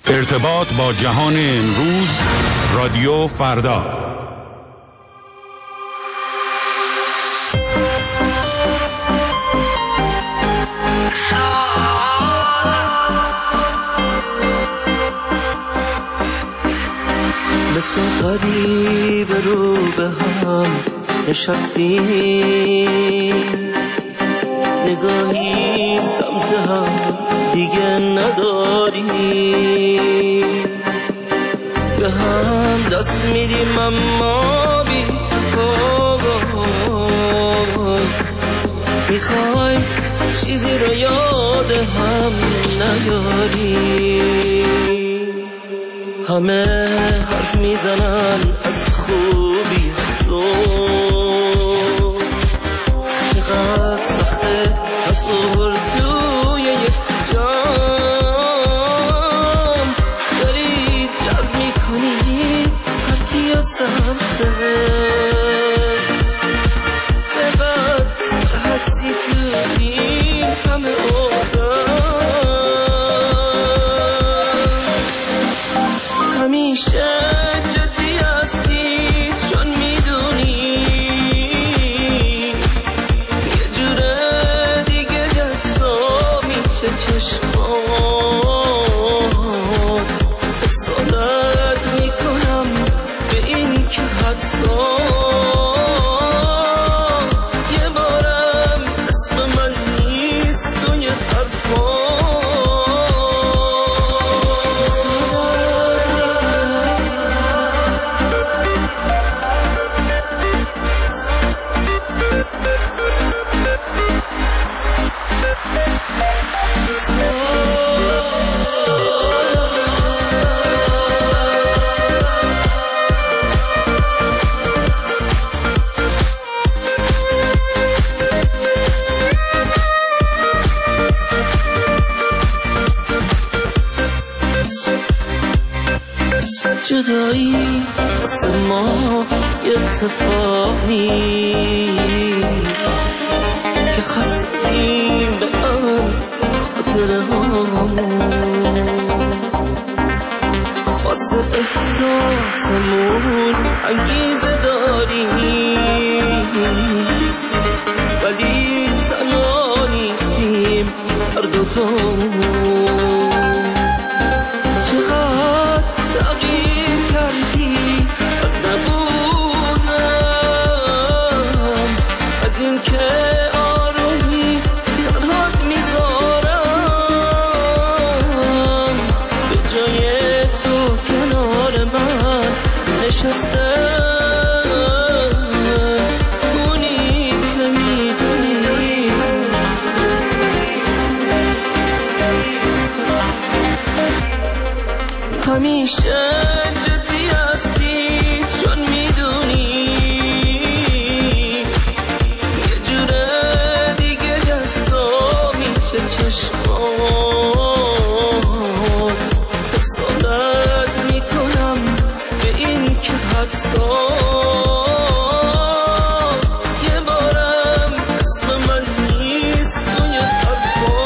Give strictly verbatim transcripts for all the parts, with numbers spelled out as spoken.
ارتباط با جهان امروز، رادیو فردا. مثل قریب رو به هم نشستیم، نگاهی سمت هم دیگه نداریم، به هم دست میدیم اما بی تفاوت، میخوایم چیزی رو یاد هم نیاریم. همه حرف میزنن از خوبی تو، چقدر سخته تصور توی یک جام، داری جلب میکنی هرکی یا سمتت، چقدر هستی تو این همه همیشه جدی هستی چون میدونی یه جوره دیگه جذاب میشه چشمات، حسادت میکنم به این که حدسا یه بارم اسم من نیست توی حرفا. جدایی واسه ما یه اتفاق نیست که خط زدیم به هم خاطره هامون، واسه احساسمون انگیزه داریم ولی تنها نیستیم هر دوتامون. چقدر تغییر کردی از نبودم، از این که آرومی تنهات میذارم، به جای تو کنار من نشستم، اونی نمیدونی همیشه جدی هستی چون میدونی یه جوره دیگه جذاب میشه چشمات، حسادت میکنم به این که حدسا یه بارم اسم من نیست توی حرفا.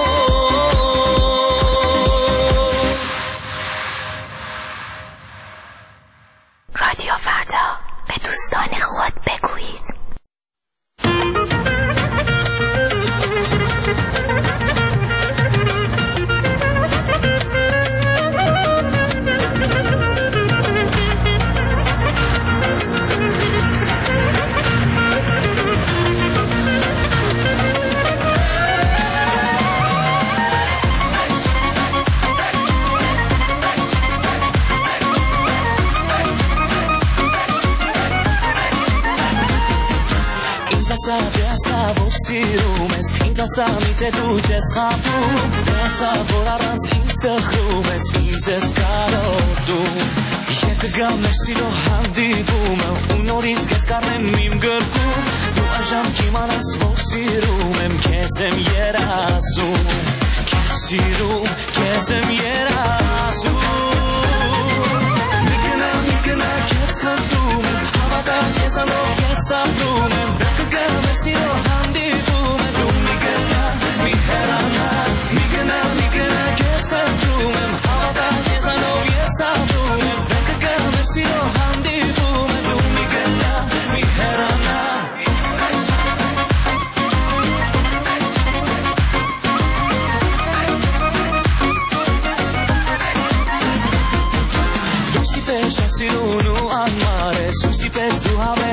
رادیو فردا، به دوستان خود بگویید. Samite duces chapum, essa vorarans insta chrumes, izes karotu. Shekga mesilo hamdi buma, unoris geskarem mim gerku, du ajam kimanas vosirumem kesem yerasu, kesiru kesem yerasu. Mikna mikna kes khatum, havada kesano kesabum, shekga mesilo hamdi buma. Migana, migana, migana, kes khatum, havada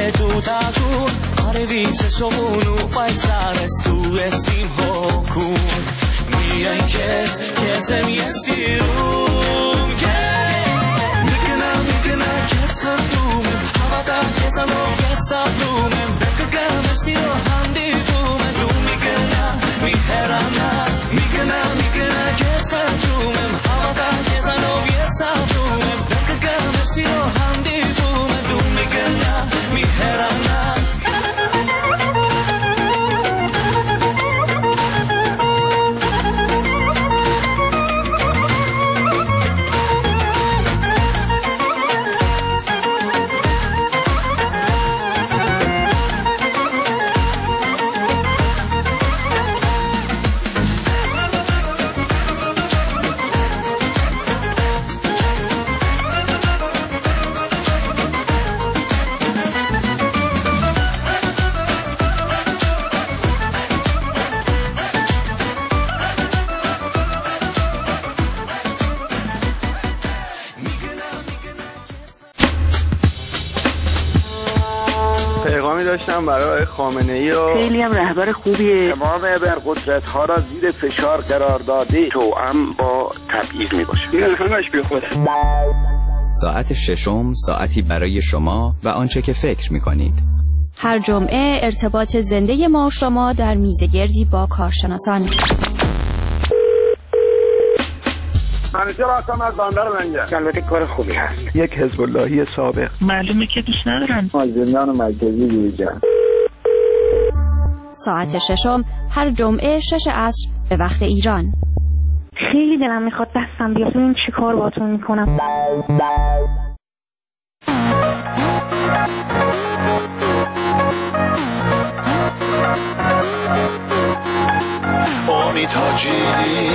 tu taku are více šovunu pajcares tu esim hoku miaj kes kesem yesirum kes mikna mikna kes khatum havada kesano kesabum bekagam siro handi tum lumikna miherana mikna mikna kes khatum havada kesano kesabum bekagam siro handi tum lumikna miherana داشتم برای خامنه‌ای و خیلی هم رهبر خوبیه. تمام ابرقدرت‌ها را زیر فشار قرار داده توأم با تبعیض میباشه. این همش بیخوده. ساعت ششم ساعتی برای شما و آنچه که فکر میکنید. هر جمعه ارتباط زنده ما و شما در میزگردی با کارشناسان. منیجر آسام از باندر منجه. البته کار خوبی هست. یک حزب اللهی سابق. معلومه که دوست ندارن. از زندان مرکزی بیرون. ساعت ششم هر جمعه شش عصر به وقت ایران. خیلی دلم میخواد دستم بیاد ببین چی کار باتون میکنم. آمی تاجی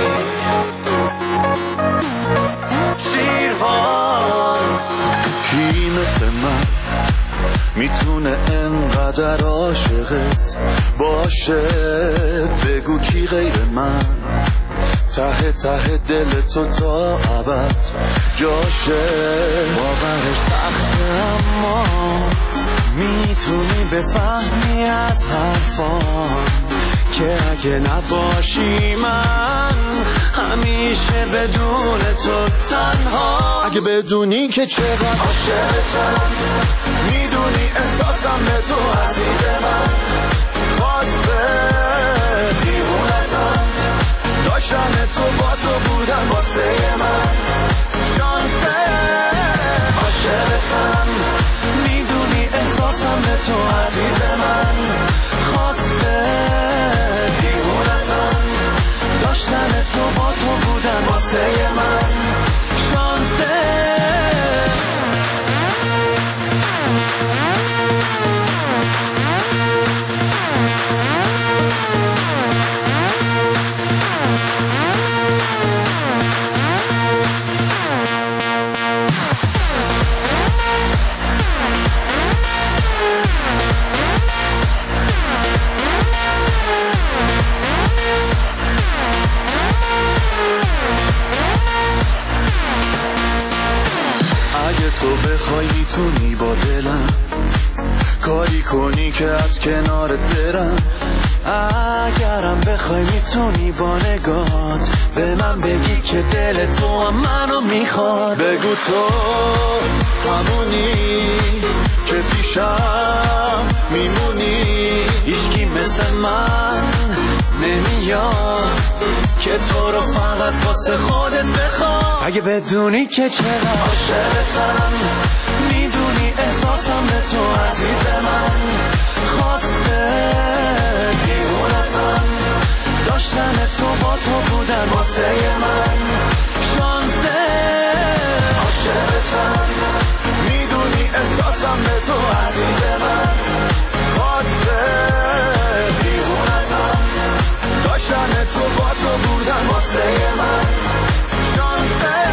شیروان کی مثل من میتونه انقدر عاشقت باشه بگو کی غیر من ته ته دل تو تا ابد جاشه باورش سخته اما میتونی بفهمی از حرفان که اگه نباشی من همیشه بدون تو تنها اگه بدونی که چقدر عاشقتم میدونی احساسم به تو عزیز من خواسته دیوونتم داشتن تو با تو بودن واسه من شانسه عاشقتم میدونی احساسم به تو عزیز من خواسته دیوونتم داشتن تو با تو بودن واسه من شانسه تو بخوای میتونی با دلم کاری کنی که از کنارت برم اگرم بخوای میتونی با نگات به من بگی که دل تو هم منو میخواد بگو تو همونی که پیشم میمونی هیچکی مثل من نمیاد که تو رو فقط واسه خودت بخواد اگه بدونی که چرا عاشقتم میدونی احساسم به تو عزیز من خواسته دیوونتم داشتن تو با تو بودن واسه من شانسه عاشقتم میدونی احساسم به تو عزیز من خواسته دیوونتم داشتن تو با تو بودن واسه من شانسه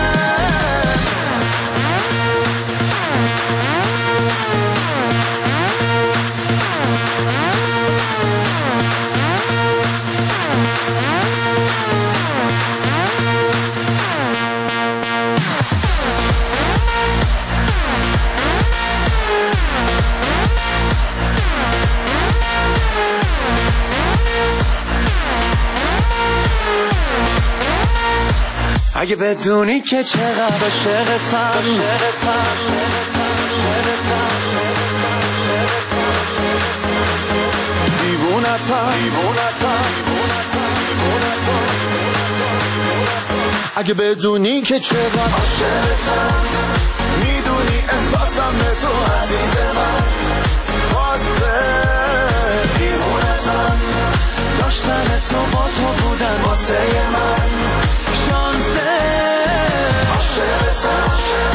اگه بدونی که چقدر عاشقتم دیوونتم اگه بدونی که چقدر عاشقتم میدونی احساسم به تو عزیز من خاصه دیوونتم داشتن تو با تو بودن واسه من شانسه عاشقتم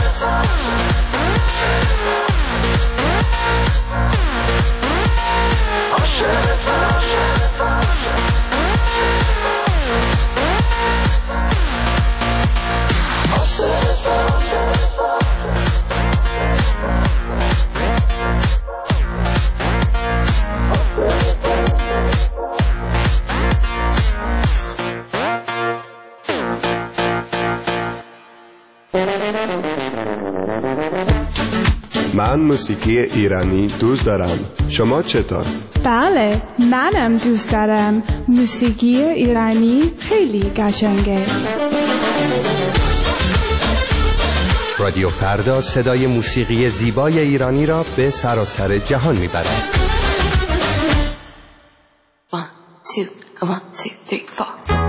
من موسیقی ایرانی دوست دارم. شما چطور؟ بله، منم دوست دارم. موسیقی ایرانی خیلی قشنگه. رادیو فردا صدای موسیقی زیبای ایرانی را به سراسر جهان میبرد. One, two, one, two, three, four.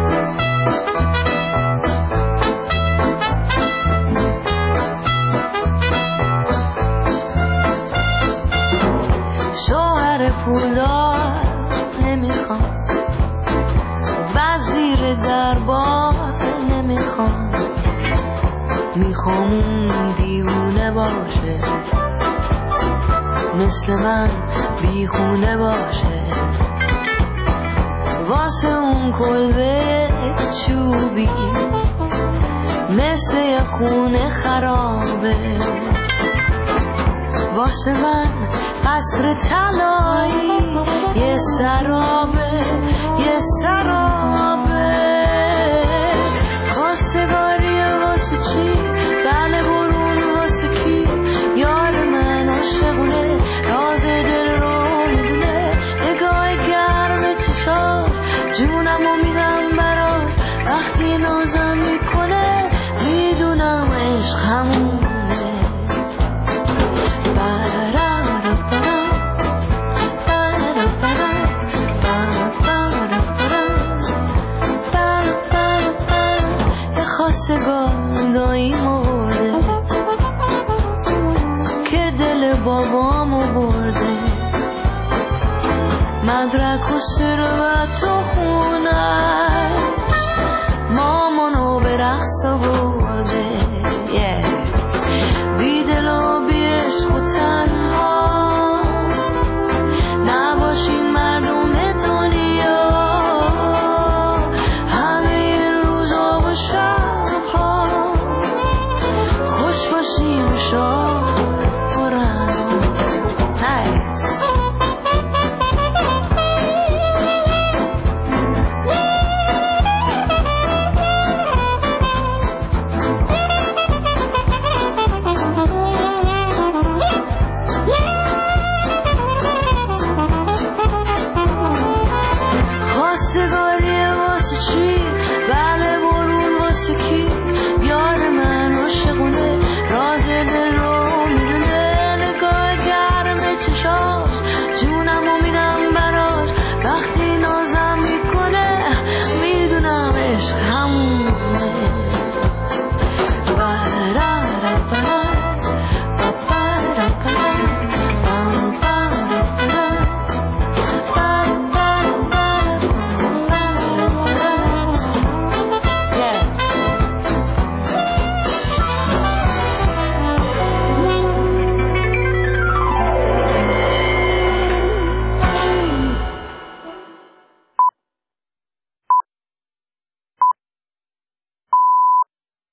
شوهر پولدار نمیخوام، وزیر دربار نمیخوام، میخوام اون دیوونه باشه، مثل من بیخونه باشه، واسه اون کلبه چوبی مثل یه خونه خرابه، واسه من قصر طلایی یه سرابه یه سرابه. خواستگاری واسه چی؟ بله برون واسه کی؟ یار من عاشقونه، راز دل رو میدونه، نگاه گرم چشاش جونمو میدم براش، وقتی نازم میکنه میدونم عشق همونه. خواستگار داییمو برده که دل بابامو برده، مدرک و ثروت و خونش مامانو به رقص برده،